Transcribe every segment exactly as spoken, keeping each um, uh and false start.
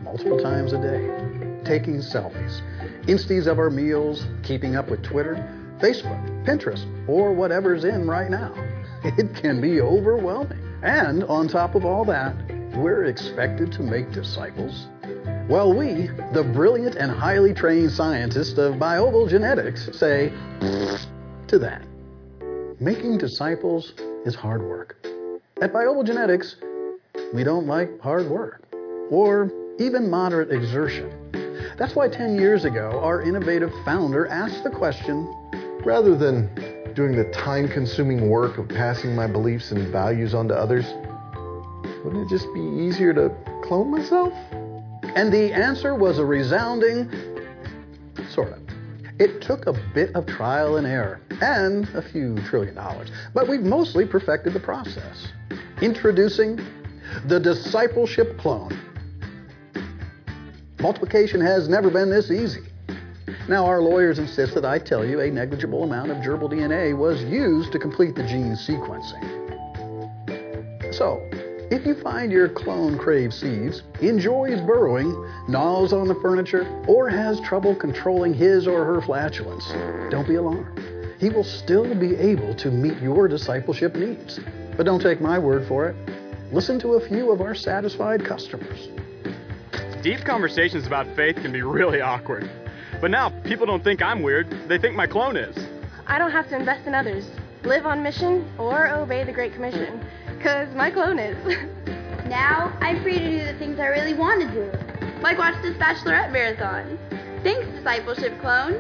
multiple times a day, taking selfies, insties of our meals, keeping up with Twitter, Facebook, Pinterest, or whatever's in right now. It can be overwhelming. And on top of all that, we're expected to make disciples. Well, we, the brilliant and highly trained scientists of Bioval Genetics, say to that. Making disciples is hard work. At Bioval Genetics, we don't like hard work or even moderate exertion. That's why ten years ago, our innovative founder asked the question, rather than doing the time-consuming work of passing my beliefs and values on to others, wouldn't it just be easier to clone myself? And the answer was a resounding, sort of. It took a bit of trial and error and a few trillion dollars, but we've mostly perfected the process. Introducing the discipleship clone. Multiplication has never been this easy. Now, our lawyers insist that I tell you a negligible amount of gerbil D N A was used to complete the gene sequencing. So, if you find your clone craves seeds, enjoys burrowing, gnaws on the furniture, or has trouble controlling his or her flatulence, don't be alarmed. He will still be able to meet your discipleship needs. But don't take my word for it. Listen to a few of our satisfied customers. Deep conversations about faith can be really awkward. But now, people don't think I'm weird. They think my clone is. I don't have to invest in others, live on mission, or obey the Great Commission. Because my clone is. Now, I'm free to do the things I really want to do. Like watch this Bachelorette marathon. Thanks, discipleship clone.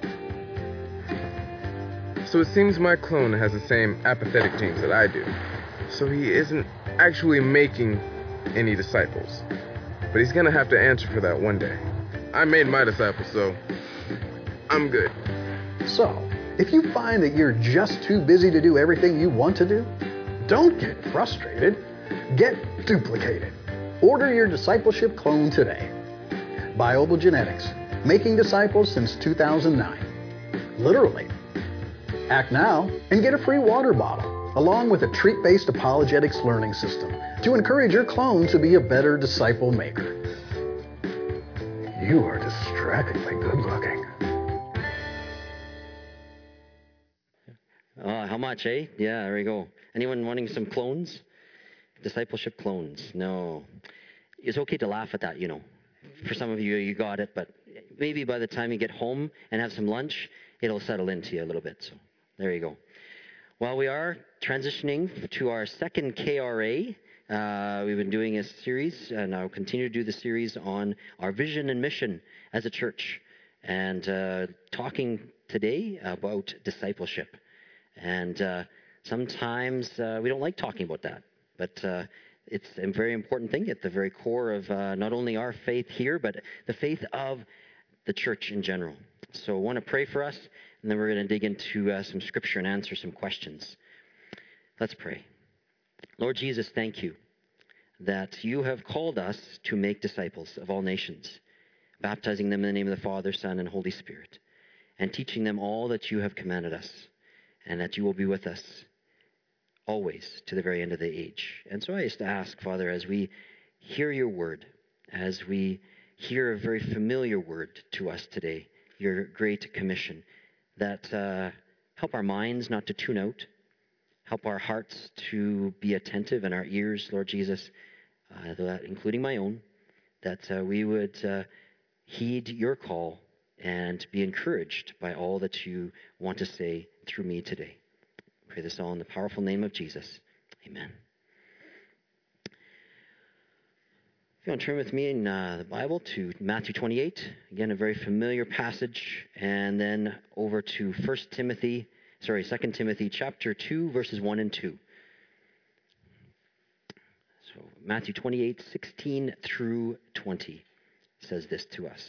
So it seems my clone has the same apathetic genes that I do. So he isn't actually making any disciples. But he's going to have to answer for that one day. I made my disciples, so I'm good. So, if you find that you're just too busy to do everything you want to do, don't get frustrated. Get duplicated. Order your discipleship clone today. Bioval Genetics, making disciples since two thousand nine. Literally. Act now and get a free water bottle, along with a treat-based apologetics learning system to encourage your clone to be a better disciple maker. You are distractingly good looking. Uh, how much, eh? Yeah, there we go. Anyone wanting some clones? Discipleship clones. No. It's okay to laugh at that, you know. For some of you, you got it, but maybe by the time you get home and have some lunch, it'll settle into you a little bit. So there you go. Well, we are transitioning to our second K R A. Uh, we've been doing a series, and I'll continue to do the series on our vision and mission as a church, and uh, talking today about discipleship. And uh, sometimes uh, we don't like talking about that, but uh, it's a very important thing at the very core of uh, not only our faith here, but the faith of the church in general. So I want to pray for us, and then we're going to dig into uh, some scripture and answer some questions. Let's pray. Lord Jesus, thank you that you have called us to make disciples of all nations, baptizing them in the name of the Father, Son, and Holy Spirit, and teaching them all that you have commanded us, and that you will be with us always to the very end of the age. And so I just ask, Father, as we hear your word, as we hear a very familiar word to us today, your great commission, that uh, help our minds not to tune out, help our hearts to be attentive, and our ears, Lord Jesus, uh, that, including my own, that uh, we would uh, heed your call and be encouraged by all that you want to say through me today. I pray this all in the powerful name of Jesus. Amen. If you want to turn with me in uh, the Bible to Matthew twenty-eight, again, a very familiar passage, and then over to First Timothy, sorry, Second Timothy chapter two, verses one and two. So Matthew twenty-eight, sixteen through twenty says this to us.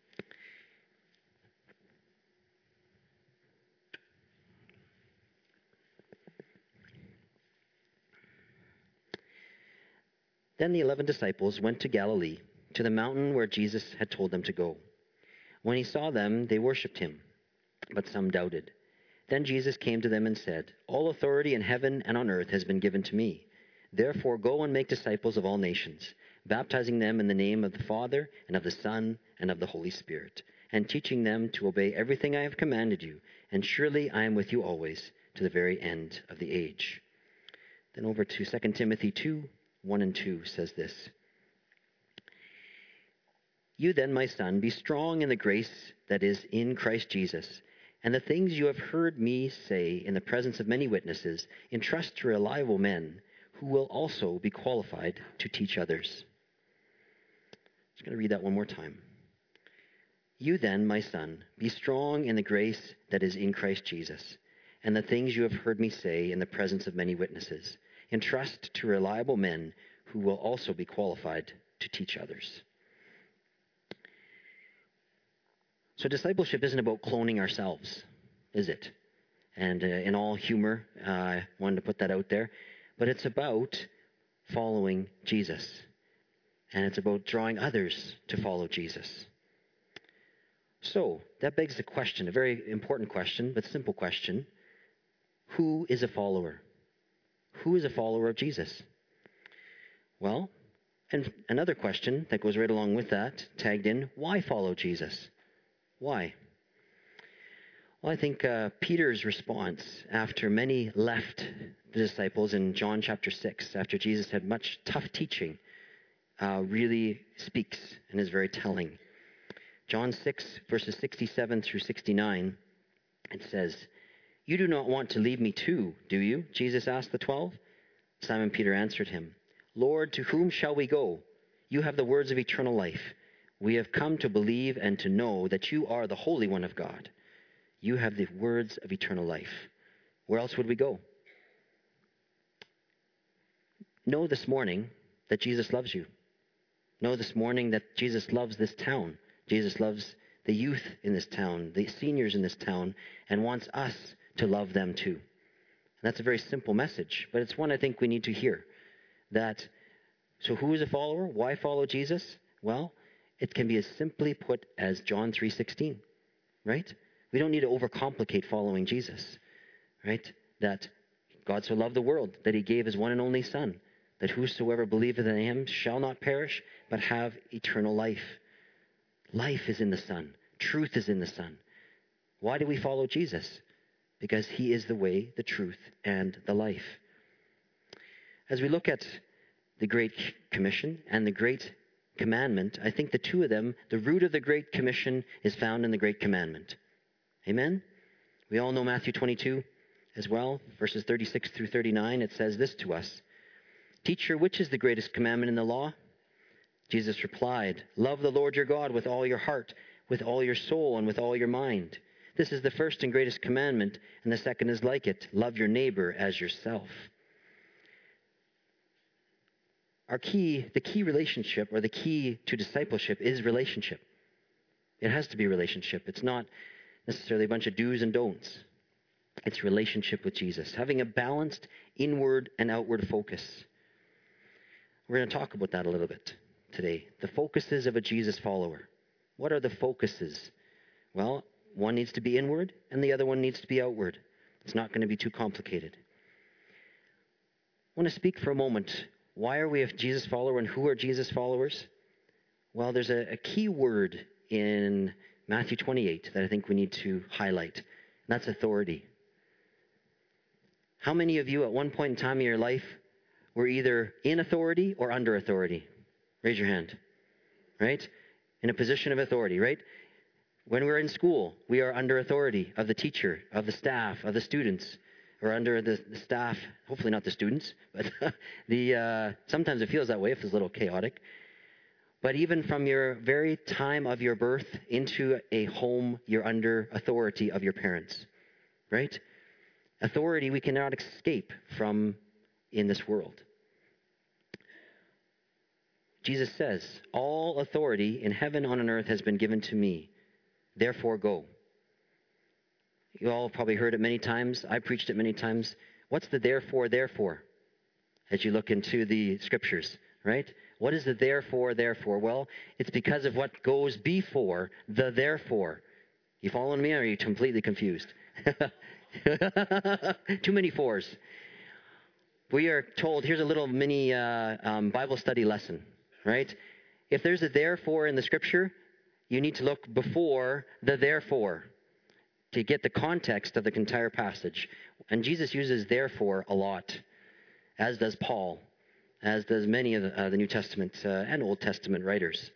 Then the eleven disciples went to Galilee, to the mountain where Jesus had told them to go. When he saw them, they worshipped him, but some doubted. Then Jesus came to them and said, "All authority in heaven and on earth has been given to me. Therefore go and make disciples of all nations, baptizing them in the name of the Father and of the Son and of the Holy Spirit, and teaching them to obey everything I have commanded you. And surely I am with you always to the very end of the age. Then over to Second Timothy two, one and two says this. You then, my son, be strong in the grace that is in Christ Jesus, and the things you have heard me say in the presence of many witnesses, entrust to reliable men who will also be qualified to teach others. I'm just going to read that one more time. You then, my son, be strong in the grace that is in Christ Jesus, and the things you have heard me say in the presence of many witnesses, entrust to reliable men who will also be qualified to teach others. So discipleship isn't about cloning ourselves, is it? And uh, in all humor, uh, I wanted to put that out there. But it's about following Jesus. And it's about drawing others to follow Jesus. So that begs the question, a very important question, but simple question. Who is a follower? Who is a follower of Jesus? Well, and another question that goes right along with that, tagged in, why follow Jesus? Why? Well, I think uh, Peter's response after many left the disciples in John chapter six, after Jesus had much tough teaching, uh, really speaks and is very telling. John six, verses sixty-seven through sixty-nine, it says, You do not want to leave me too, do you? Jesus asked the twelve. Simon Peter answered him, Lord, to whom shall we go? You have the words of eternal life. We have come to believe and to know that you are the Holy One of God. You have the words of eternal life. Where else would we go? Know this morning that Jesus loves you. Know this morning that Jesus loves this town. Jesus loves the youth in this town, the seniors in this town, and wants us to love them too. And that's a very simple message, but it's one I think we need to hear. That, so who is a follower? Why follow Jesus? Well, it can be as simply put as John three sixteen, right? We don't need to overcomplicate following Jesus, right? That God so loved the world that he gave his one and only Son, that whosoever believeth in him shall not perish, but have eternal life. Life is in the Son. Truth is in the Son. Why do we follow Jesus? Because he is the way, the truth, and the life. As we look at the Great Commission and the Great Commandment, I think the two of them, the root of the Great Commission is found in the Great Commandment. Amen? We all know Matthew twenty-two as well, verses thirty-six through thirty-nine. It says this to us. Teacher, which is the greatest commandment in the law? Jesus replied, Love the Lord your God with all your heart, with all your soul, and with all your mind. This is the first and greatest commandment, and the second is like it. Love your neighbor as yourself. Our key, the key relationship, or the key to discipleship is relationship. It has to be relationship. It's not necessarily a bunch of do's and don'ts. It's relationship with Jesus. Having a balanced inward and outward focus. We're going to talk about that a little bit today. The focuses of a Jesus follower. What are the focuses? Well, one needs to be inward and the other one needs to be outward. It's not going to be too complicated. I want to speak for a moment. Why are we a Jesus follower and who are Jesus followers? Well, there's a, a key word in Matthew twenty-eight that I think we need to highlight, and that's authority. How many of you at one point in time in your life were either in authority or under authority? Raise your hand. Right? In a position of authority, right? When we're in school, we are under authority of the teacher, of the staff, of the students, or under the, the staff, hopefully not the students, but the uh, sometimes it feels that way if it's a little chaotic. But even from your very time of your birth into a home, you're under authority of your parents, right? Authority we cannot escape from in this world. Jesus says, all authority in heaven and on earth has been given to me. Therefore go. You all probably heard it many times. I preached it many times. What's the therefore, therefore? As you look into the scriptures, right? What is the therefore, therefore? Well, it's because of what goes before the therefore. You following me or are you completely confused? Too many fours. We are told, here's a little mini uh, um, Bible study lesson. right? If there's a therefore in the scripture, you need to look before the therefore to get the context of the entire passage. And Jesus uses therefore a lot, as does Paul, as does many of the, uh, the New Testament uh, and Old Testament writers.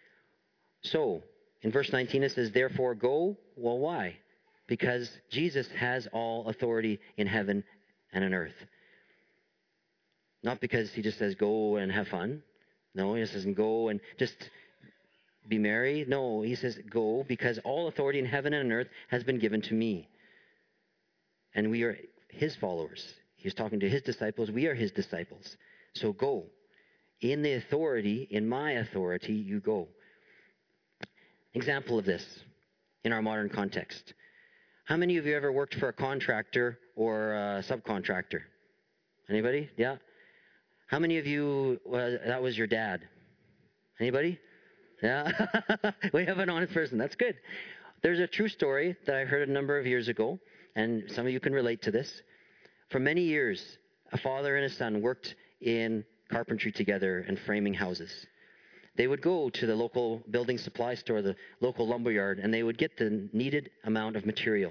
So, in verse nineteen it says, therefore go. Well, why? Because Jesus has all authority in heaven and on earth. Not because he just says go and have fun. No, he just doesn't go and just be merry. No, he says go because all authority in heaven and on earth has been given to me. And we are his followers. He's talking to his disciples. We are his disciples. So go. In the authority, in my authority, you go. Example of this in our modern context. How many of you ever worked for a contractor or a subcontractor? Anybody? Yeah? How many of you, uh, that was your dad? Anybody? Yeah? We have an honest person. That's good. There's a true story that I heard a number of years ago, and some of you can relate to this. For many years, a father and a son worked in carpentry together and framing houses. They would go to the local building supply store, the local lumberyard, and they would get the needed amount of material.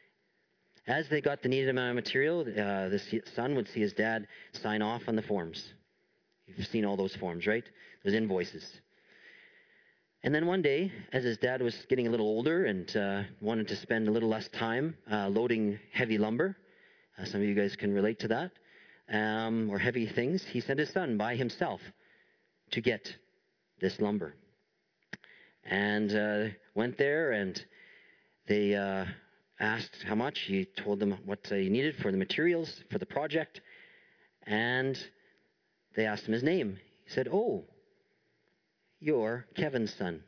As they got the needed amount of material, uh, the son would see his dad sign off on the forms. You've seen all those forms, right? Those invoices. And then one day, as his dad was getting a little older and uh, wanted to spend a little less time uh, loading heavy lumber, uh, some of you guys can relate to that, um, or heavy things, he sent his son by himself to get this lumber. And uh, went there and they uh, asked how much. He told them what he needed for the materials for the project. And they asked him his name. He said, oh, you're Kevin's son.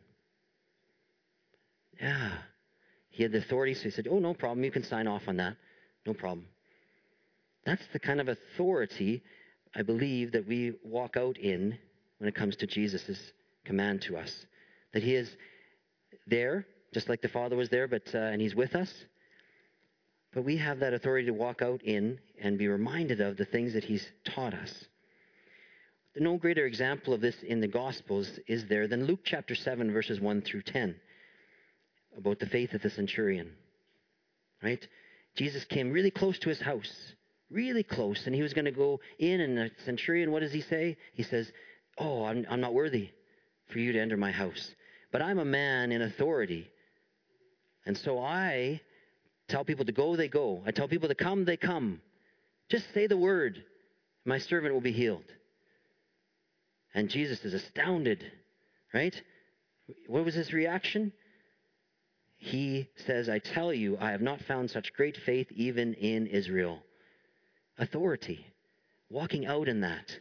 Yeah. He had the authority, so he said, oh, no problem. You can sign off on that. No problem. That's the kind of authority, I believe, that we walk out in when it comes to Jesus' command to us. That he is there, just like the Father was there, but uh, and he's with us. But we have that authority to walk out in and be reminded of the things that he's taught us. No greater example of this in the Gospels is there than Luke chapter seven, verses one through ten, about the faith of the centurion. Right? Jesus came really close to his house, really close, and he was going to go in, and the centurion, what does he say? He says, oh, I'm, I'm not worthy for you to enter my house, but I'm a man in authority. And so I tell people to go, they go. I tell people to come, they come. Just say the word. My servant will be healed. And Jesus is astounded, right? What was his reaction? He says, I tell you, I have not found such great faith even in Israel. Authority. Walking out in that.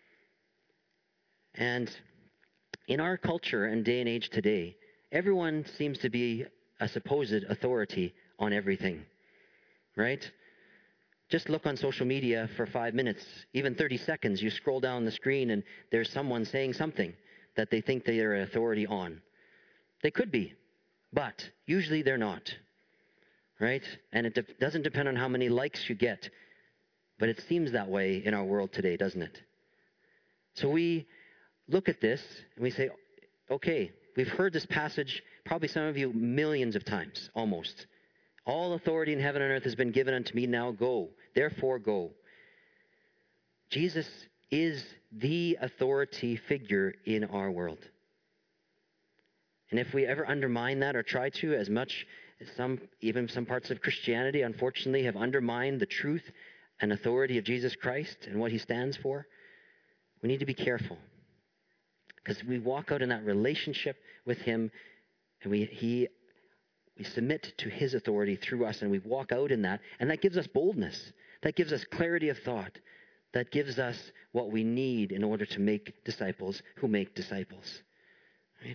And in our culture and day and age today, everyone seems to be a supposed authority on everything, right? Just look on social media for five minutes, even thirty seconds. You scroll down the screen and there's someone saying something that they think they are an authority on. They could be, but usually they're not, right? And it de- doesn't depend on how many likes you get, but it seems that way in our world today, doesn't it? So we look at this and we say, okay, we've heard this passage, probably some of you millions of times, almost. All authority in heaven and earth has been given unto me, now go. Therefore go. Jesus is the authority figure in our world. And if we ever undermine that or try to, as much as some, even some parts of Christianity, unfortunately, have undermined the truth and authority of Jesus Christ and what he stands for, we need to be careful. Because we walk out in that relationship with him, and we he we submit to his authority through us, and we walk out in that, and that gives us boldness. That gives us clarity of thought. That gives us what we need in order to make disciples who make disciples. Right?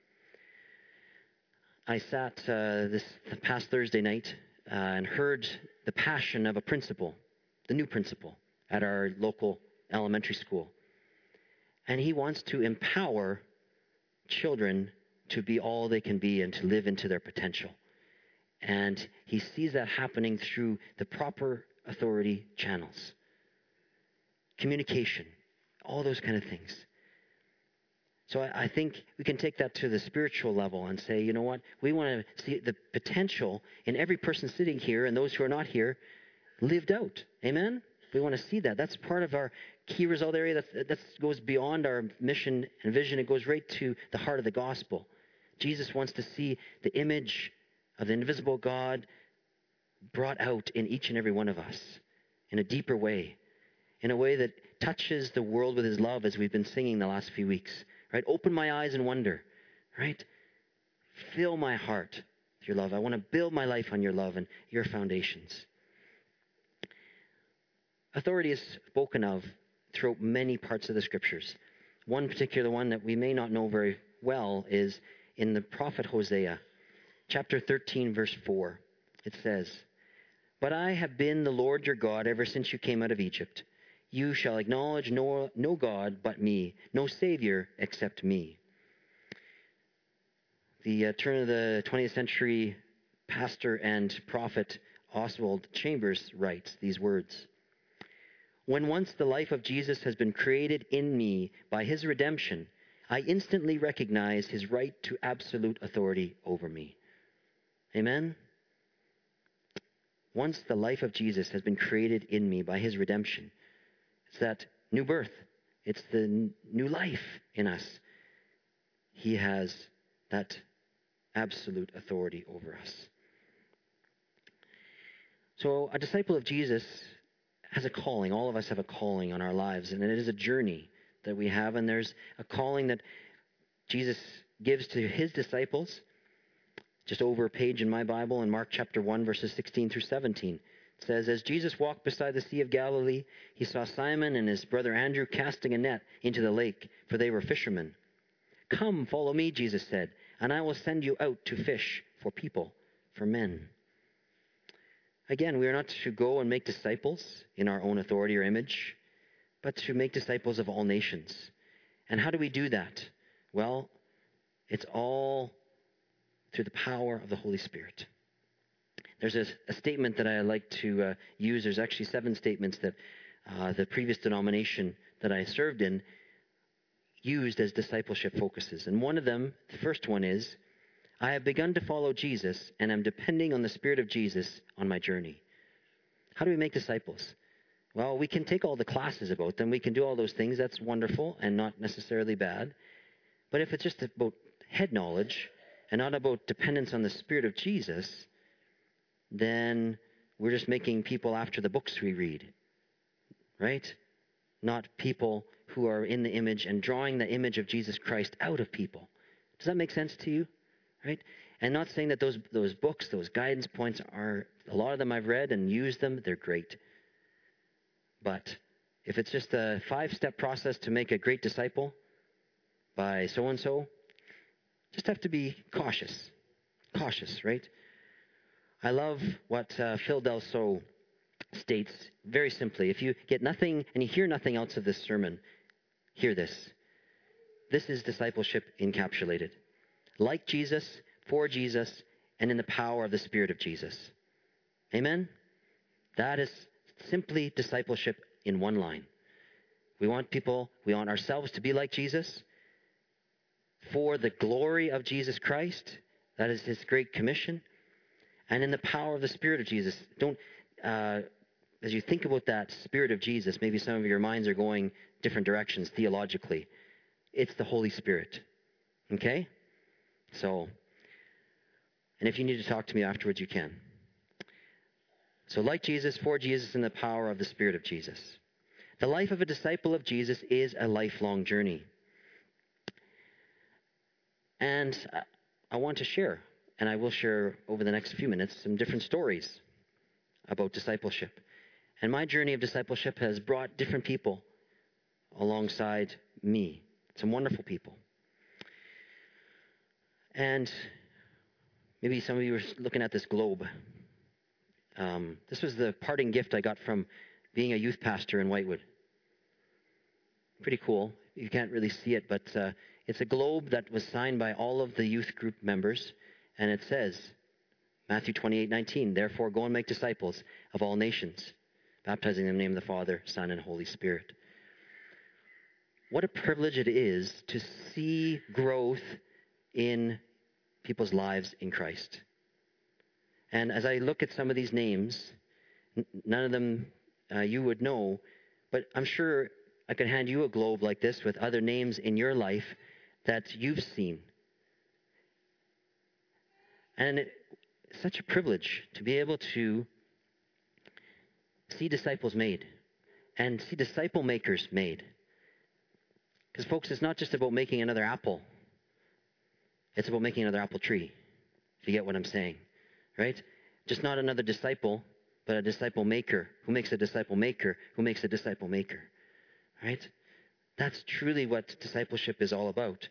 I sat uh, this past Thursday night uh, and heard the passion of a principal, the new principal at our local elementary school. And he wants to empower children to be all they can be and to live into their potential. And he sees that happening through the proper authority channels. Communication, all those kind of things. So I, I think we can take that to the spiritual level and say, you know what? We want to see the potential in every person sitting here and those who are not here lived out. Amen? We want to see that. That's part of our key result area. That that goes beyond our mission and vision. It goes right to the heart of the gospel. Jesus wants to see the image of the invisible God brought out in each and every one of us in a deeper way, in a way that touches the world with his love, as we've been singing the last few weeks. Right? Open my eyes and wonder. Right? Fill my heart with your love. I want to build my life on your love and your foundations. Authority is spoken of throughout many parts of the scriptures. One particular one that we may not know very well is in the prophet Hosea, chapter thirteen, verse four. It says, "But I have been the Lord your God ever since you came out of Egypt. You shall acknowledge no, no God but me, no Savior except me." The uh, turn of the twentieth century pastor and prophet Oswald Chambers writes these words, "When once the life of Jesus has been created in me by his redemption, I instantly recognize his right to absolute authority over me." Amen? Once the life of Jesus has been created in me by his redemption, it's that new birth. It's the n- new life in us. He has that absolute authority over us. So a disciple of Jesus has a calling. All of us have a calling on our lives, and it is a journey that we have, and there's a calling that Jesus gives to his disciples. Just over a page in my Bible, in Mark chapter one, verses sixteen through seventeen. It says, "As Jesus walked beside the Sea of Galilee, he saw Simon and his brother Andrew casting a net into the lake, for they were fishermen. 'Come, follow me,' Jesus said, 'and I will send you out to fish for people, for men.'" Again, we are not to go and make disciples in our own authority or image, but to make disciples of all nations. And how do we do that? Well, it's all through the power of the Holy Spirit. There's a, a statement that I like to uh, use. There's actually seven statements that uh, the previous denomination that I served in used as discipleship focuses. And one of them, the first one is, "I have begun to follow Jesus and am depending on the Spirit of Jesus on my journey." How do we make disciples? Well, we can take all the classes about them. We can do all those things. That's wonderful and not necessarily bad. But if it's just about head knowledge and not about dependence on the Spirit of Jesus, then we're just making people after the books we read, right? Not people who are in the image and drawing the image of Jesus Christ out of people. Does that make sense to you? Right? And not saying that those those books, those guidance points are, a lot of them I've read and used them, they're great. But if it's just a five-step process to make a great disciple by so-and-so, just have to be cautious. Cautious, right? I love what uh, Phil Delso states very simply. If you get nothing and you hear nothing else of this sermon, hear this. This is discipleship encapsulated. Like Jesus, for Jesus, and in the power of the Spirit of Jesus. Amen? That is simply discipleship in one line. We want people, we want ourselves to be like Jesus for the glory of Jesus Christ. That is his great commission. And in the power of the Spirit of Jesus. Don't, uh, as you think about that Spirit of Jesus, maybe some of your minds are going different directions theologically. It's the Holy Spirit. Okay? So, and if you need to talk to me afterwards, you can. So like Jesus, for Jesus, in the power of the Spirit of Jesus. The life of a disciple of Jesus is a lifelong journey. And I want to share, and I will share over the next few minutes, some different stories about discipleship. And my journey of discipleship has brought different people alongside me. Some wonderful people. And maybe some of you are looking at this globe. Um, this was the parting gift I got from being a youth pastor in Whitewood. Pretty cool. You can't really see it, but uh, it's a globe that was signed by all of the youth group members. And it says, Matthew twenty-eight nineteen, "Therefore go and make disciples of all nations, baptizing them in the name of the Father, Son, and Holy Spirit." what a privilege it is to see growth in people's lives in Christ. And as I look at some of these names, n- none of them uh, you would know, but I'm sure I could hand you a globe like this with other names in your life that you've seen. And it, it's such a privilege to be able to see disciples made and see disciple makers made. Because, folks, it's not just about making another apple. It's about making another apple tree, if you get what I'm saying, right? Just not another disciple, but a disciple maker who makes a disciple maker who makes a disciple maker, right? That's truly what discipleship is all about.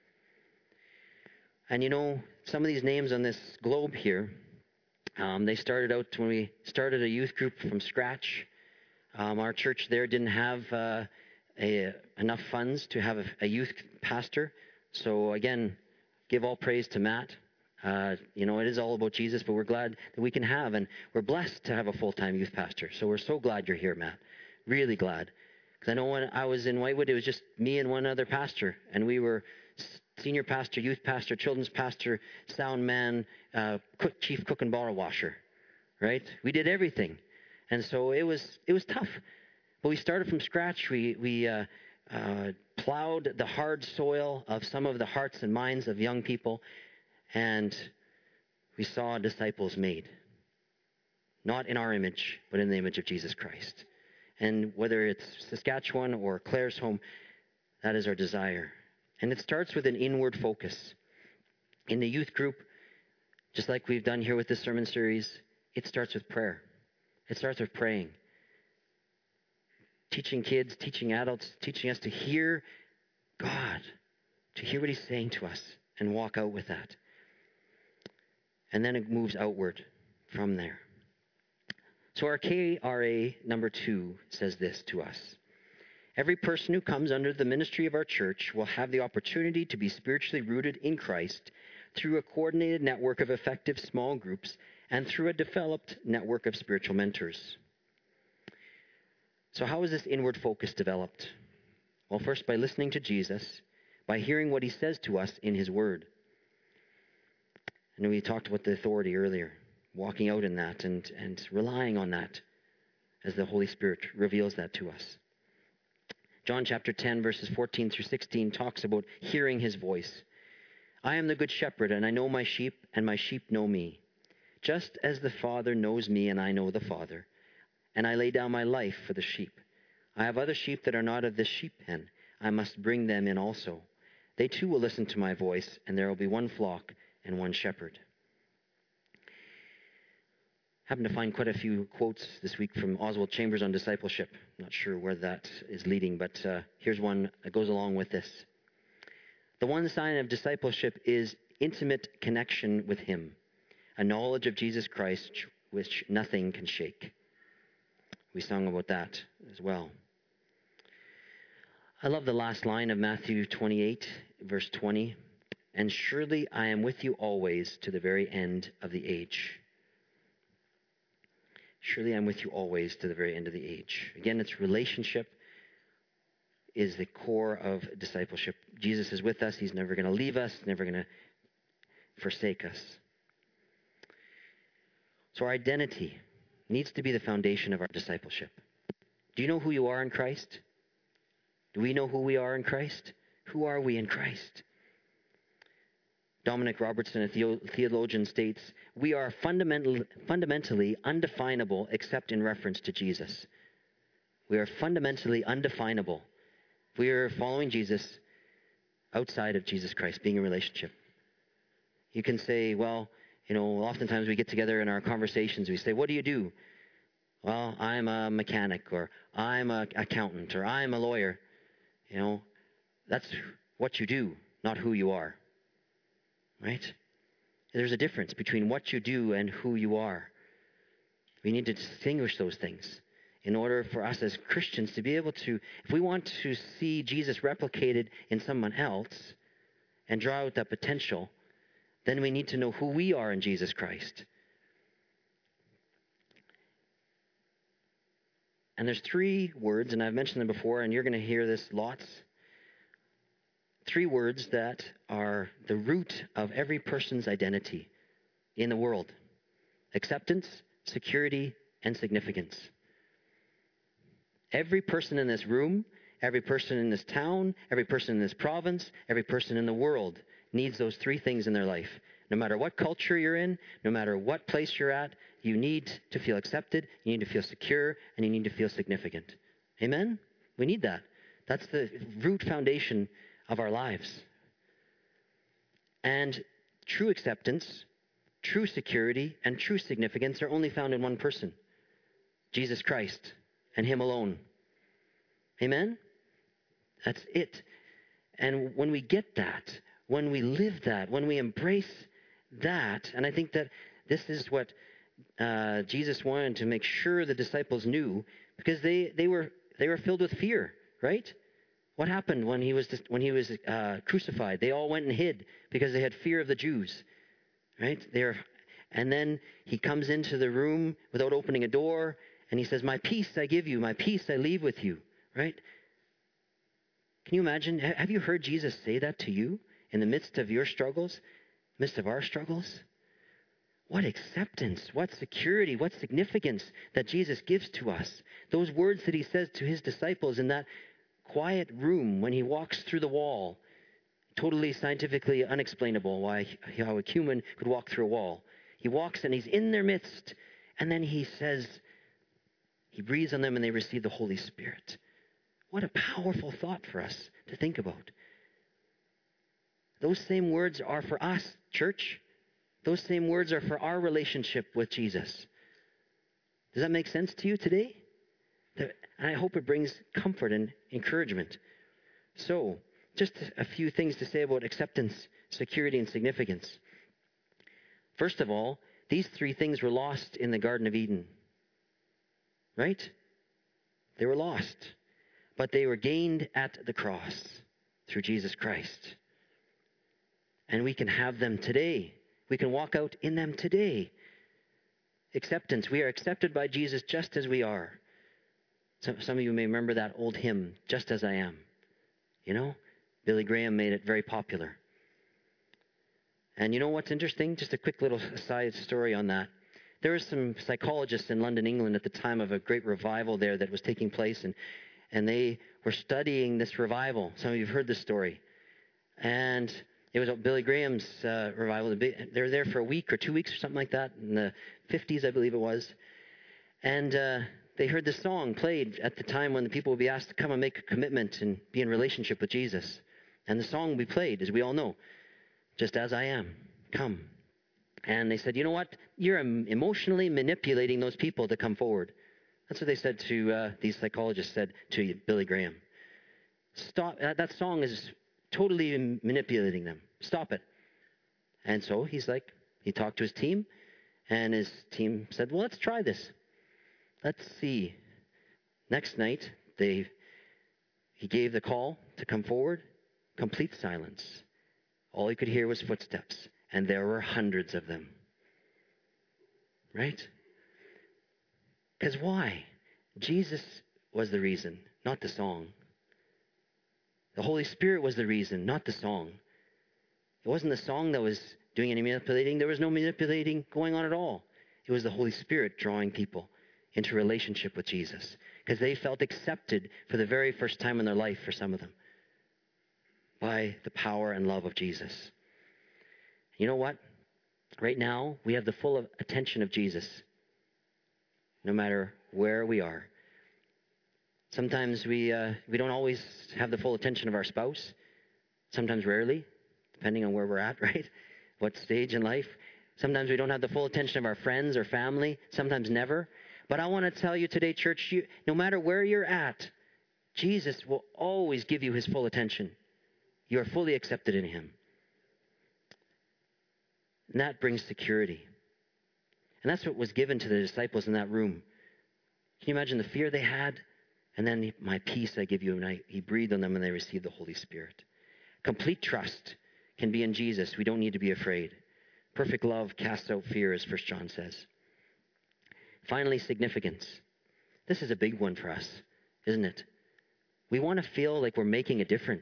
And you know, some of these names on this globe here, um, they started out when we started a youth group from scratch. Um, our church there didn't have uh, a, enough funds to have a, a youth pastor. So again, give all praise to Matt. Uh, you know, it is all about Jesus, but we're glad that we can have, and we're blessed to have a full-time youth pastor. So we're so glad you're here, Matt. Really glad. Because I know when I was in Whitewood, it was just me and one other pastor, and we were senior pastor, youth pastor, children's pastor, sound man, uh, cook, chief cook and bottle washer, right? We did everything. And so it was it was tough. But we started from scratch. We, we uh, uh, plowed the hard soil of some of the hearts and minds of young people, and we saw disciples made. Not in our image, but in the image of Jesus Christ. And whether it's Saskatchewan or Claire's home, that is our desire. And it starts with an inward focus. In the youth group, just like we've done here with this sermon series, it starts with prayer. It starts with praying. Teaching kids, teaching adults, teaching us to hear God, to hear what He's saying to us and walk out with that. And then it moves outward from there. So our K R A number two says this to us. Every person who comes under the ministry of our church will have the opportunity to be spiritually rooted in Christ through a coordinated network of effective small groups and through a developed network of spiritual mentors. So how is this inward focus developed? Well, first by listening to Jesus, by hearing what He says to us in His Word. And we talked about the authority earlier, walking out in that and, and relying on that as the Holy Spirit reveals that to us. John chapter ten, verses fourteen through sixteen talks about hearing His voice. I am the good shepherd, and I know my sheep, and my sheep know me. Just as the Father knows me, and I know the Father, and I lay down my life for the sheep. I have other sheep that are not of this sheep pen. I must bring them in also. They too will listen to my voice, and there will be one flock and one shepherd. Happened to find quite a few quotes this week from Oswald Chambers on discipleship. Not sure where that is leading, but uh, here's one that goes along with this. The one sign of discipleship is intimate connection with Him, a knowledge of Jesus Christ which nothing can shake. We sung about that as well. I love the last line of Matthew twenty-eight, verse twenty. And surely I am with you always to the very end of the age. Surely I'm with you always to the very end of the age. Again, it's relationship is the core of discipleship. Jesus is with us. He's never going to leave us, never going to forsake us. So our identity needs to be the foundation of our discipleship. Do you know who you are in Christ? Do we know who we are in Christ? Who are we in Christ? Dominic Robertson, a theo- theologian, states, we are fundamental, fundamentally undefinable except in reference to Jesus. We are fundamentally undefinable. We are following Jesus outside of Jesus Christ, being in a relationship. You can say, well, you know, oftentimes we get together in our conversations, we say, what do you do? Well, I'm a mechanic, or I'm an accountant, or I'm a lawyer. You know, that's what you do, not who you are. Right? There's a difference between what you do and who you are. We need to distinguish those things in order for us as Christians to be able to, if we want to see Jesus replicated in someone else and draw out that potential, then we need to know who we are in Jesus Christ. And there's three words, and I've mentioned them before, and you're going to hear this lots. three words that are the root of every person's identity in the world: acceptance, security, and significance. Every person in this room, every person in this town, every person in this province, every person in the world needs those three things in their life. No matter what culture you're in, no matter what place you're at, you need to feel accepted, you need to feel secure, and you need to feel significant. Amen? We need that. That's the root foundation of our lives. And true acceptance, true security, and true significance are only found in one person: Jesus Christ, and Him alone. Amen? That's it. And when we get that, when we live that, when we embrace that, and I think that this is what uh, Jesus wanted to make sure the disciples knew, because they, they were they were filled with fear, right? What happened when he was when he was uh, crucified? They all went and hid because they had fear of the Jews, right? They're, and then he comes into the room without opening a door, and he says, "My peace I give you, my peace I leave with you," right? Can you imagine? Have you heard Jesus say that to you in the midst of your struggles, midst of our struggles? What acceptance, what security, what significance that Jesus gives to us. Those words that he says to his disciples in that quiet room when he walks through the wall. Totally scientifically unexplainable why how a human could walk through a wall. He walks and he's in their midst, and then he says, he breathes on them and they receive the Holy Spirit. What a powerful thought for us to think about. Those same words are for us, church. Those same words are for our relationship with Jesus. Does that make sense to you today? And I hope it brings comfort and encouragement. So, just a few things to say about acceptance, security, and significance. First of all, these three things were lost in the Garden of Eden. Right? They were lost. But they were gained at the cross through Jesus Christ. And we can have them today. We can walk out in them today. Acceptance. We are accepted by Jesus just as we are. Some, some of you may remember that old hymn, "Just As I Am." You know? Billy Graham made it very popular. And you know what's interesting? Just a quick little side story on that. There were some psychologists in London, England at the time of a great revival there that was taking place. And, and they were studying this revival. Some of you have heard this story. And it was Billy Graham's uh, revival. They were there for a week or two weeks or something like that in the fifties, I believe it was. And uh, they heard this song played at the time when the people would be asked to come and make a commitment and be in relationship with Jesus. And the song we played, as we all know, "Just As I Am, Come." And they said, you know what? You're emotionally manipulating those people to come forward. That's what they said to, uh, these psychologists said to Billy Graham. Stop. Uh, that song is totally manipulating them. Stop it. And so he's like, he talked to his team, and his team said, well, let's try this. Let's see. Next night, they he gave the call to come forward. Complete silence. All he could hear was footsteps, and there were hundreds of them. Right? Because why? Jesus was the reason, not the song. The Holy Spirit was the reason, not the song. It wasn't the song that was doing any manipulating. There was no manipulating going on at all. It was the Holy Spirit drawing people into relationship with Jesus, because they felt accepted for the very first time in their life, for some of them, by the power and love of Jesus. You know what? Right now, we have the full attention of Jesus, no matter where we are. Sometimes we uh, we don't always have the full attention of our spouse. Sometimes rarely, depending on where we're at, right? What stage in life. Sometimes we don't have the full attention of our friends or family. Sometimes never. But I want to tell you today, church, you, no matter where you're at, Jesus will always give you his full attention. You are fully accepted in him. And that brings security. And that's what was given to the disciples in that room. Can you imagine the fear they had? And then, my peace I give you, and I, he breathed on them and they received the Holy Spirit. Complete trust can be in Jesus. We don't need to be afraid. Perfect love casts out fear, as First John says. Finally, significance. This is a big one for us, isn't it? We want to feel like we're making a difference.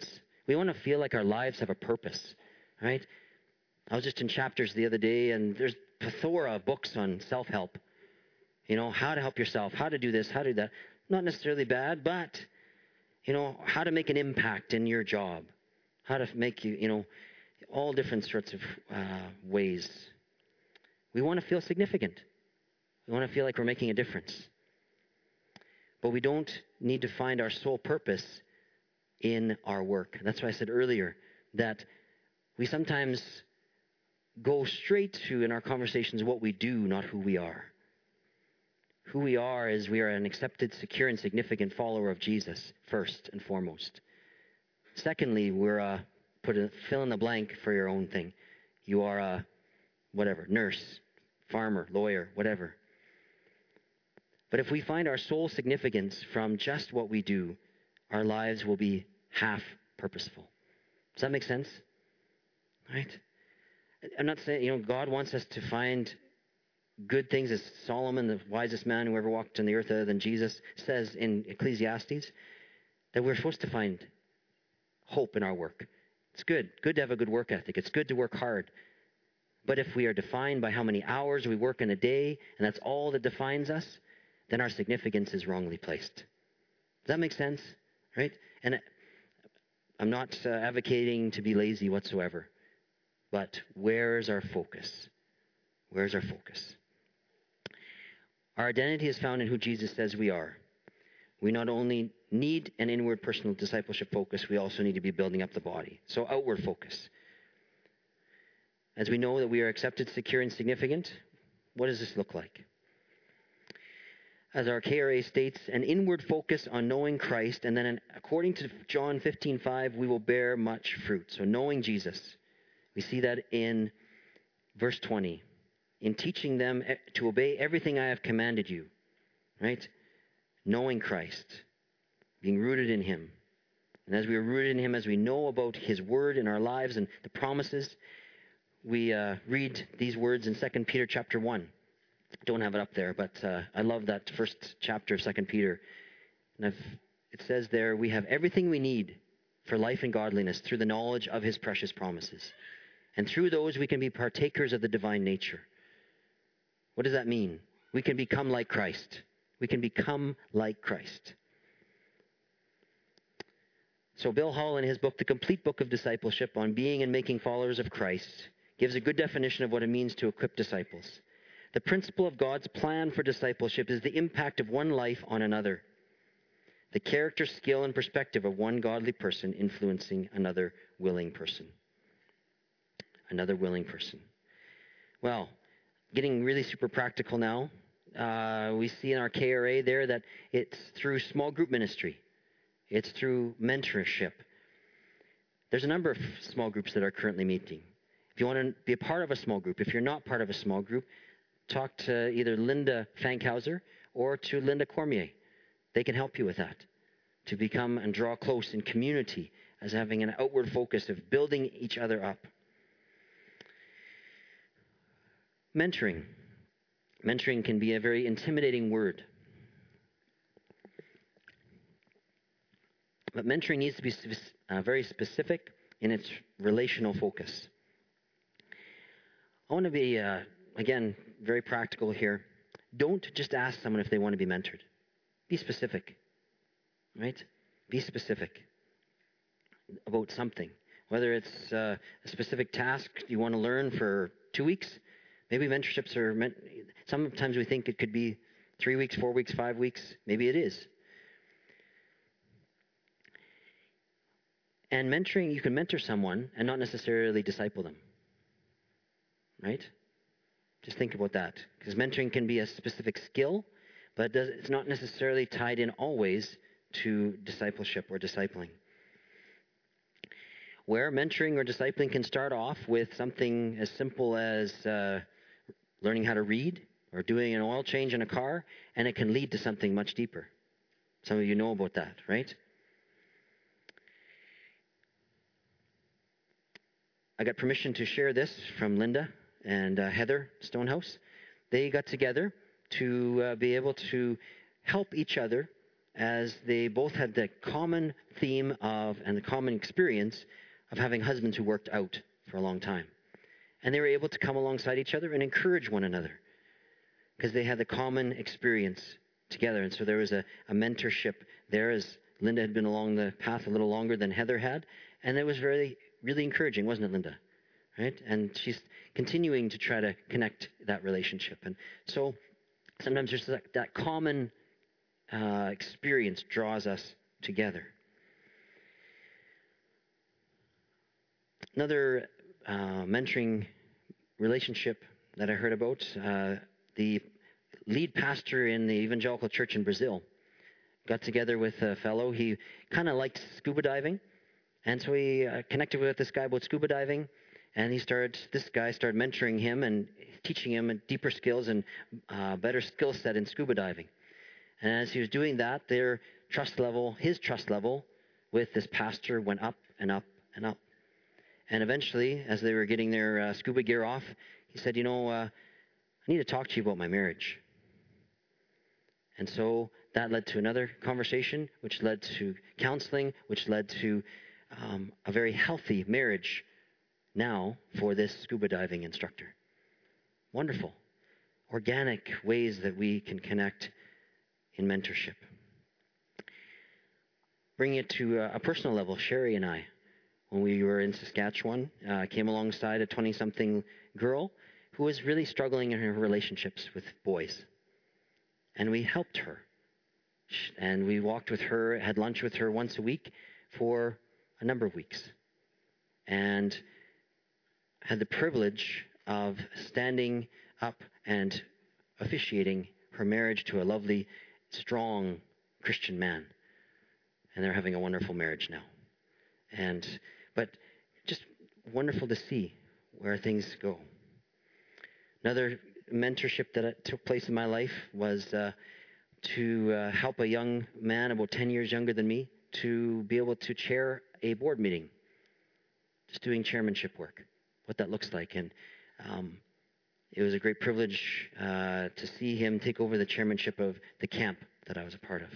We want to feel like our lives have a purpose, right? I was just in Chapters the other day, and there's plethora of books on self-help. You know, how to help yourself, how to do this, how to do that. Not necessarily bad, but, you know, how to make an impact in your job. How to make you, you know, all different sorts of uh, ways. We want to feel significant. We want to feel like we're making a difference. But we don't need to find our sole purpose in our work. That's why I said earlier that we sometimes go straight to, in our conversations, what we do, not who we are. Who we are is we are an accepted, secure, and significant follower of Jesus, first and foremost. Secondly, we're a, put a fill in the blank for your own thing. You are a, whatever, nurse, farmer, lawyer, whatever. But if we find our sole significance from just what we do, our lives will be half purposeful. Does that make sense? Right? I'm not saying, you know, God wants us to find good things, as Solomon, the wisest man who ever walked on the earth other than Jesus, says in Ecclesiastes, that we're supposed to find hope in our work. It's good. Good to have a good work ethic. It's good to work hard. But if we are defined by how many hours we work in a day, and that's all that defines us, then our significance is wrongly placed. Does that make sense? Right? And I'm not uh, advocating to be lazy whatsoever. But where's our focus? Where's our focus? Our identity is found in who Jesus says we are. We not only need an inward personal discipleship focus, we also need to be building up the body. So outward focus. As we know that we are accepted, secure, and significant, what does this look like? As our K R A states, an inward focus on knowing Christ, and then an, according to John fifteen five, we will bear much fruit. So knowing Jesus. We see that in verse twenty. In teaching them to obey everything I have commanded you. Right? Knowing Christ. Being rooted in Him. And as we are rooted in Him, as we know about His Word in our lives and the promises, we uh, read these words in Second Peter chapter one. Don't have it up there, but uh, I love that first chapter of Second Peter. And I've, it says there, we have everything we need for life and godliness through the knowledge of His precious promises. And through those we can be partakers of the divine nature. What does that mean? We can become like Christ. We can become like Christ. So Bill Hall, in his book, The Complete Book of Discipleship on Being and Making Followers of Christ, gives a good definition of what it means to equip disciples. The principle of God's plan for discipleship is the impact of one life on another. The character, skill, and perspective of one godly person influencing another willing person. Another willing person. Well, getting really super practical now. Uh, we see in our K R A there that it's through small group ministry. It's through mentorship. There's a number of small groups that are currently meeting. If you want to be a part of a small group, if you're not part of a small group, talk to either Linda Fankhauser or to Linda Cormier. They can help you with that. To become and draw close in community as having an outward focus of building each other up. Mentoring. Mentoring can be a very intimidating word. But mentoring needs to be uh, very specific in its relational focus. I want to be, uh, again, very practical here. Don't just ask someone if they want to be mentored. Be specific, right? Be specific about something. Whether it's uh, a specific task you want to learn for two weeks, maybe mentorships are meant, sometimes we think it could be three weeks, four weeks, five weeks. Maybe it is. And mentoring, you can mentor someone and not necessarily disciple them. Right? Just think about that. Because mentoring can be a specific skill, but it does, it's not necessarily tied in always to discipleship or discipling. Where mentoring or discipling can start off with something as simple as uh, learning how to read or doing an oil change in a car, and it can lead to something much deeper. Some of you know about that, right? I got permission to share this from Linda and uh, Heather Stonehouse. They got together to uh, be able to help each other as they both had the common theme of and the common experience of having husbands who worked out for a long time. And they were able to come alongside each other and encourage one another because they had the common experience together. And so there was a, a mentorship there, as Linda had been along the path a little longer than Heather had. And it was really, really encouraging, wasn't it, Linda? Right? And she's continuing to try to connect that relationship. And so sometimes there's that, that common uh, experience draws us together. Another uh, mentoring relationship that I heard about, uh, the lead pastor in the evangelical church in Brazil got together with a fellow. He kind of liked scuba diving, and so he uh, connected with this guy about scuba diving, and he started. This guy started mentoring him and teaching him deeper skills and uh, better skill set in scuba diving. And as he was doing that, their trust level, his trust level, with this pastor went up and up and up. And eventually, as they were getting their uh, scuba gear off, he said, you know, uh, I need to talk to you about my marriage. And so that led to another conversation, which led to counseling, which led to um, a very healthy marriage now for this scuba diving instructor. Wonderful. Organic ways that we can connect in mentorship. Bringing it to a, a personal level, Sherry and I, when we were in Saskatchewan, uh, came alongside a twenty-something girl who was really struggling in her relationships with boys. And we helped her. And we walked with her, had lunch with her once a week for a number of weeks. And had the privilege of standing up and officiating her marriage to a lovely, strong Christian man. And they're having a wonderful marriage now. And but just wonderful to see where things go. Another mentorship that took place in my life was uh, to uh, help a young man about ten years younger than me to be able to chair a board meeting. Just doing chairmanship work, what that looks like. And um, it was a great privilege uh, to see him take over the chairmanship of the camp that I was a part of.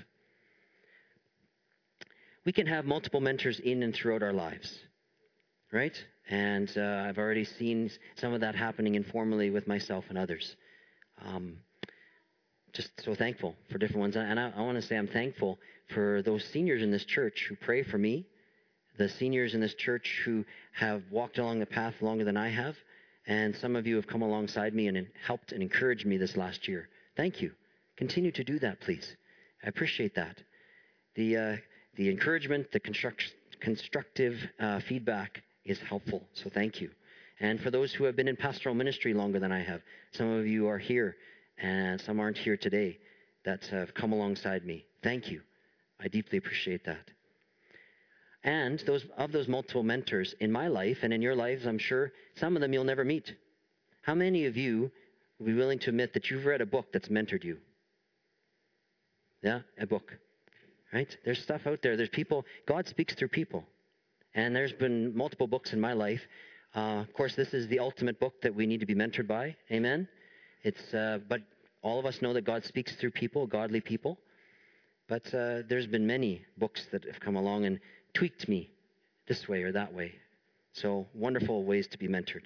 We can have multiple mentors in and throughout our lives, right? And uh, I've already seen some of that happening informally with myself and others. Um, just so thankful for different ones. And I, I want to say I'm thankful for those seniors in this church who pray for me, the seniors in this church who have walked along the path longer than I have, and some of you have come alongside me and helped and encouraged me this last year. Thank you. Continue to do that, please. I appreciate that. The uh, the encouragement, the construct, constructive uh, feedback is helpful, so thank you. And for those who have been in pastoral ministry longer than I have, some of you are here, and some aren't here today, that have come alongside me. Thank you. I deeply appreciate that. And those of those multiple mentors in my life and in your lives, I'm sure some of them you'll never meet. How many of you will be willing to admit that you've read a book that's mentored you? Yeah, a book. Right? There's stuff out there. There's people. God speaks through people. And there's been multiple books in my life. Uh, of course, this is the ultimate book that we need to be mentored by. Amen? It's, uh, but all of us know that God speaks through people, godly people. But uh, there's been many books that have come along and tweaked me this way or that way. So wonderful ways to be mentored.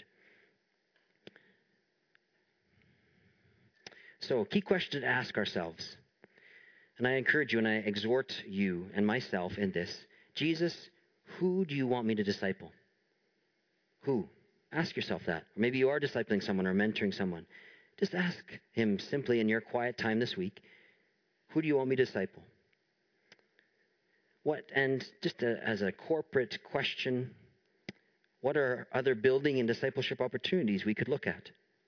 So key question to ask ourselves. And I encourage you and I exhort you and myself in this. Jesus, who do you want me to disciple? Who? Ask yourself that. Or maybe you are discipling someone or mentoring someone. Just ask him simply in your quiet time this week, who do you want me to disciple? What, and just a, as a corporate question, what are other building and discipleship opportunities we could look at?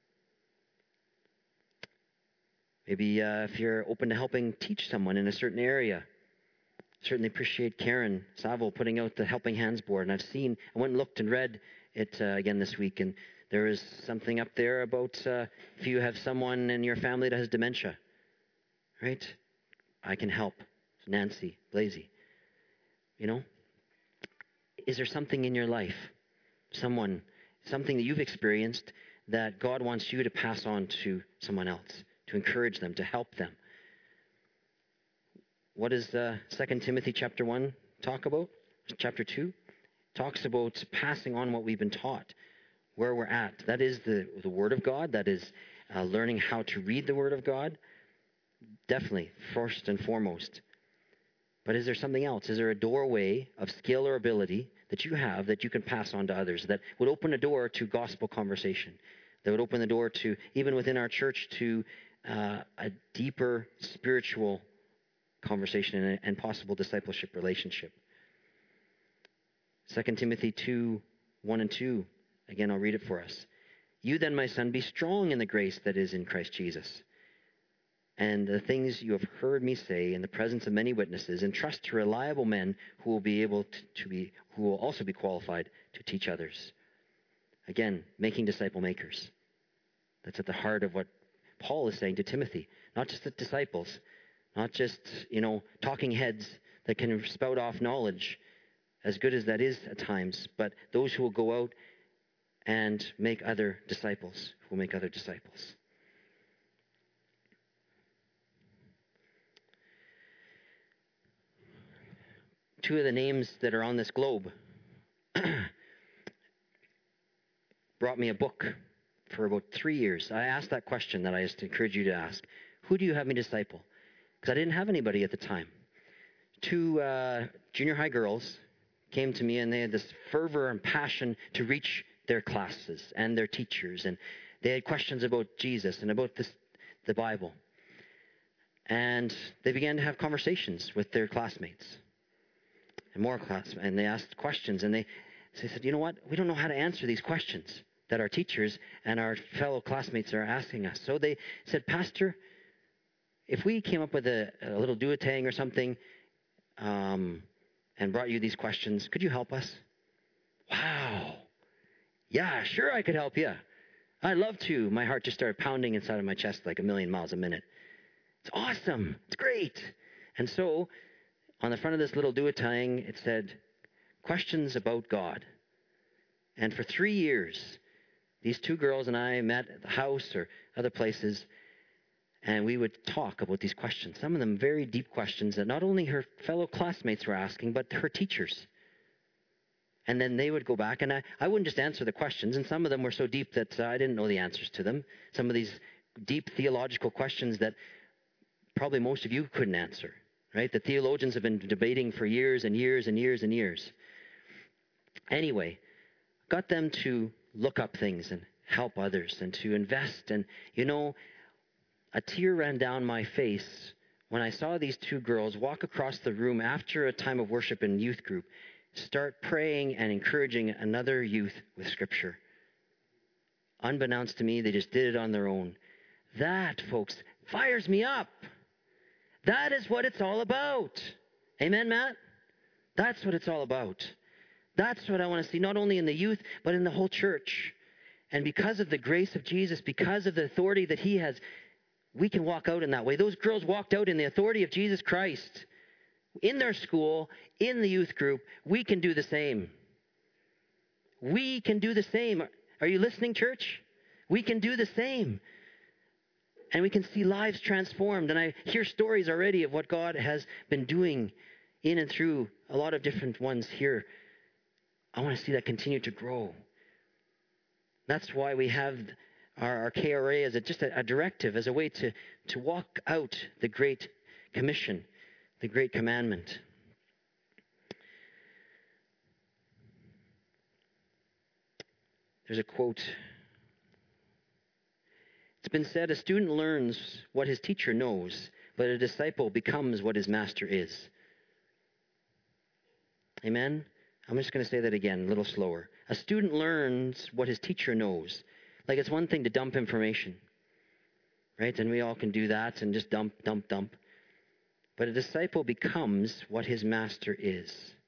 Maybe uh, if you're open to helping teach someone in a certain area. Certainly appreciate Karen Savo putting out the Helping Hands board. And I've seen, I went and looked and read it uh, again this week. And there is something up there about uh, if you have someone in your family that has dementia, right? I can help. Nancy, Blazy. You know? Is there something in your life, someone, something that you've experienced that God wants you to pass on to someone else? To encourage them, to help them. what does uh, Second Timothy chapter one talk about? Chapter two talks about passing on what we've been taught, where we're at. That is the, the Word of God. That is uh, learning how to read the Word of God. Definitely, first and foremost. But is there something else? Is there a doorway of skill or ability that you have that you can pass on to others that would open a door to gospel conversation, that would open the door to, even within our church, to uh, a deeper spiritual conversation and, and possible discipleship relationship? Second Timothy two, one and two. Again, I'll read it for us. You then, my son, be strong in the grace that is in Christ Jesus. And the things you have heard me say in the presence of many witnesses, entrust to reliable men who will be able to, to be, who will also be qualified to teach others. Again, making disciple makers. That's at the heart of what Paul is saying to Timothy. Not just the disciples, not just, you know, talking heads that can spout off knowledge, as good as that is at times, but those who will go out and make other disciples, who will make other disciples. Two of the names that are on this globe brought me a book for about three years. I asked that question that I just encourage you to ask. Who do you have me disciple? Because I didn't have anybody at the time. Two uh, junior high girls came to me, and they had this fervor and passion to reach their classes and their teachers. And they had questions about Jesus and about this, the Bible. And they began to have conversations with their classmates. And more class, and they asked questions, and they, they said, you know what, we don't know how to answer these questions that our teachers and our fellow classmates are asking us. So they said, Pastor, if we came up with a, a little do-a-tang or something um, and brought you these questions, could you help us? Wow. Yeah, sure I could help you. I'd love to. My heart just started pounding inside of my chest like a million miles a minute. It's awesome. It's great. And so on the front of this little do-a-tang, it said, questions about God. And for three years, these two girls and I met at the house or other places, and we would talk about these questions. Some of them very deep questions that not only her fellow classmates were asking, but her teachers. And then they would go back, and I, I wouldn't just answer the questions, and some of them were so deep that uh, I didn't know the answers to them. Some of these deep theological questions that probably most of you couldn't answer. Right? The theologians have been debating for years and years and years and years. Anyway, got them to look up things and help others and to invest. And, you know, a tear ran down my face when I saw these two girls walk across the room after a time of worship in youth group, start praying and encouraging another youth with Scripture. Unbeknownst to me, they just did it on their own. That, folks, fires me up. That is what it's all about. Amen, Matt? That's what it's all about. That's what I want to see, not only in the youth, but in the whole church. And because of the grace of Jesus, because of the authority that He has, we can walk out in that way. Those girls walked out in the authority of Jesus Christ. In their school, in the youth group, we can do the same. We can do the same. Are you listening, church? We can do the same. And we can see lives transformed. And I hear stories already of what God has been doing in and through a lot of different ones here. I want to see that continue to grow. That's why we have our, our K R A as a, just a, a directive, as a way to, to walk out the Great Commission, the Great Commandment. There's a quote. It's been said, a student learns what his teacher knows, but a disciple becomes what his master is. Amen? I'm just going to say that again, a little slower. A student learns what his teacher knows. Like, it's one thing to dump information, right? And we all can do that and just dump, dump, dump. But a disciple becomes what his master is.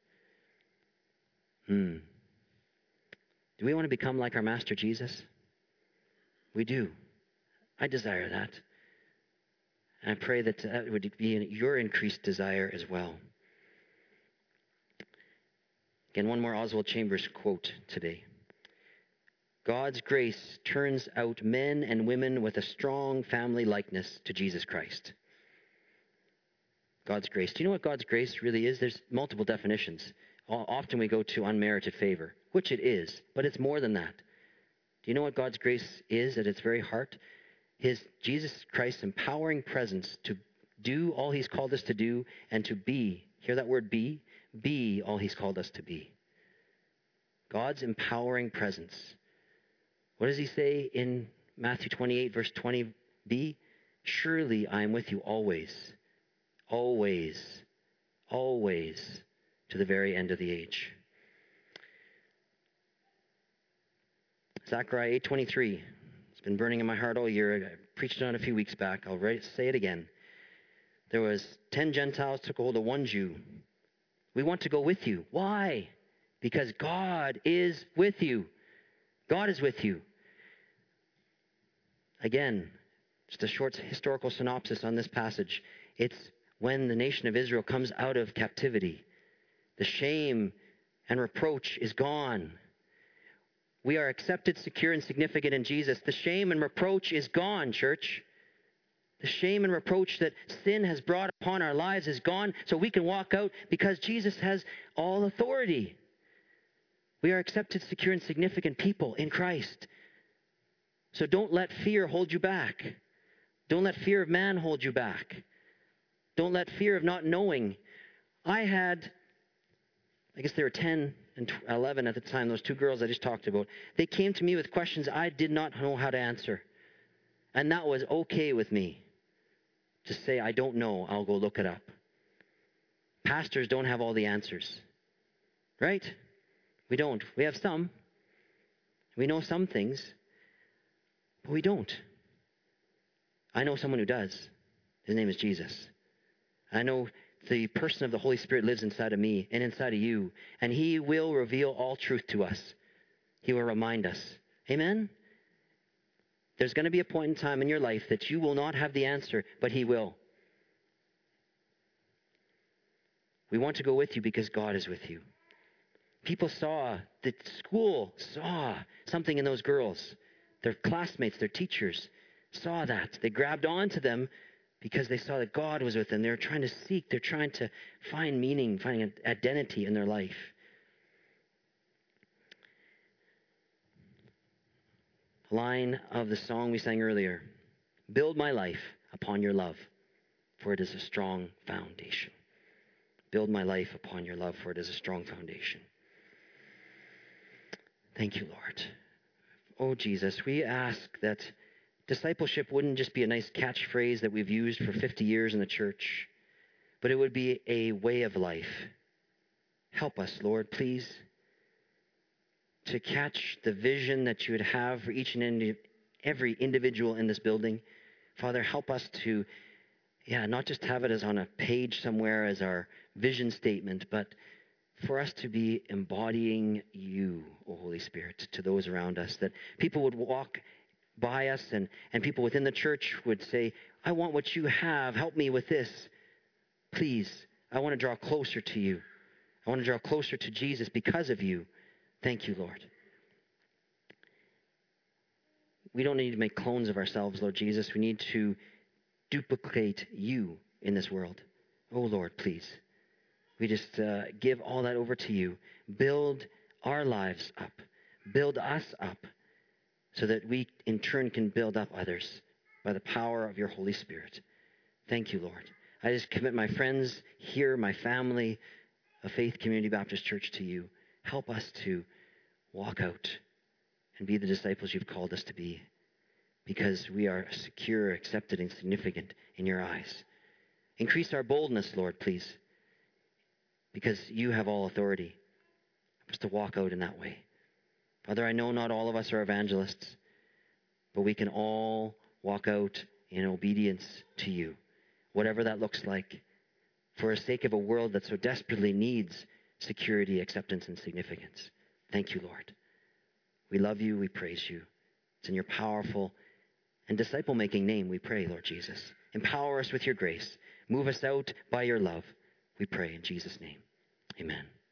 Hmm. Do we want to become like our Master Jesus? We do. I desire that. And I pray that that would be your increased desire as well. Again, one more Oswald Chambers quote today. God's grace turns out men and women with a strong family likeness to Jesus Christ. God's grace. Do you know what God's grace really is? There's multiple definitions. Often we go to unmerited favor, which it is, but it's more than that. Do you know what God's grace is at its very heart? His Jesus Christ's empowering presence to do all he's called us to do and to be. Hear that word be? Be all he's called us to be. God's empowering presence. What does he say in Matthew twenty-eight, verse twenty b? Surely I am with you always, always, always, to the very end of the age. Zechariah eight twenty-three. It's been burning in my heart all year. I preached on it a few weeks back. I'll say it again. There was ten Gentiles took hold of one Jew. We want to go with you. Why? Because God is with you. God is with you. Again, just a short historical synopsis on this passage. It's when the nation of Israel comes out of captivity. The shame and reproach is gone. We are accepted, secure, and significant in Jesus. The shame and reproach is gone, church. The shame and reproach that sin has brought upon our lives is gone, so we can walk out because Jesus has all authority. We are accepted, secure, and significant people in Christ. So don't let fear hold you back. Don't let fear of man hold you back. Don't let fear of not knowing. I had, I guess they were ten and eleven at the time, those two girls I just talked about. They came to me with questions I did not know how to answer. And that was okay with me. To say, I don't know, I'll go look it up. Pastors don't have all the answers. Right? We don't. We have some. We know some things. But we don't. I know someone who does. His name is Jesus. I know the person of the Holy Spirit lives inside of me and inside of you. And he will reveal all truth to us. He will remind us. Amen? There's going to be a point in time in your life that you will not have the answer, but he will. We want to go with you because God is with you. People saw, the school saw something in those girls. Their classmates, their teachers saw that. They grabbed onto them because they saw that God was with them. They're trying to seek, they're trying to find meaning, finding an identity in their life. Line of the song we sang earlier. Build my life upon your love, for it is a strong foundation. Build my life upon your love, for it is a strong foundation. Thank you, Lord. Oh, Jesus, we ask that discipleship wouldn't just be a nice catchphrase that we've used for fifty years in the church, but it would be a way of life. Help us, Lord, please, to catch the vision that you would have for each and indi- every individual in this building. Father, help us to, yeah, not just have it as on a page somewhere as our vision statement, but for us to be embodying you, O Holy Spirit, to those around us, that people would walk by us and, and people within the church would say, I want what you have. Help me with this. Please, I want to draw closer to you. I want to draw closer to Jesus because of you. Thank you, Lord. We don't need to make clones of ourselves, Lord Jesus. We need to duplicate you in this world. Oh, Lord, please. We just uh, give all that over to you. Build our lives up. Build us up so that we, in turn, can build up others by the power of your Holy Spirit. Thank you, Lord. I just commit my friends here, my family, of Faith Community Baptist Church to you. Help us to walk out and be the disciples you've called us to be, because we are secure, accepted, and significant in your eyes. Increase our boldness, Lord, please, because you have all authority. Help us to walk out in that way. Father, I know not all of us are evangelists, but we can all walk out in obedience to you, whatever that looks like, for the sake of a world that so desperately needs security, acceptance, and significance. Thank you, Lord. We love you. We praise you. It's in your powerful and disciple-making name we pray, Lord Jesus. Empower us with your grace. Move us out by your love. We pray in Jesus' name. Amen.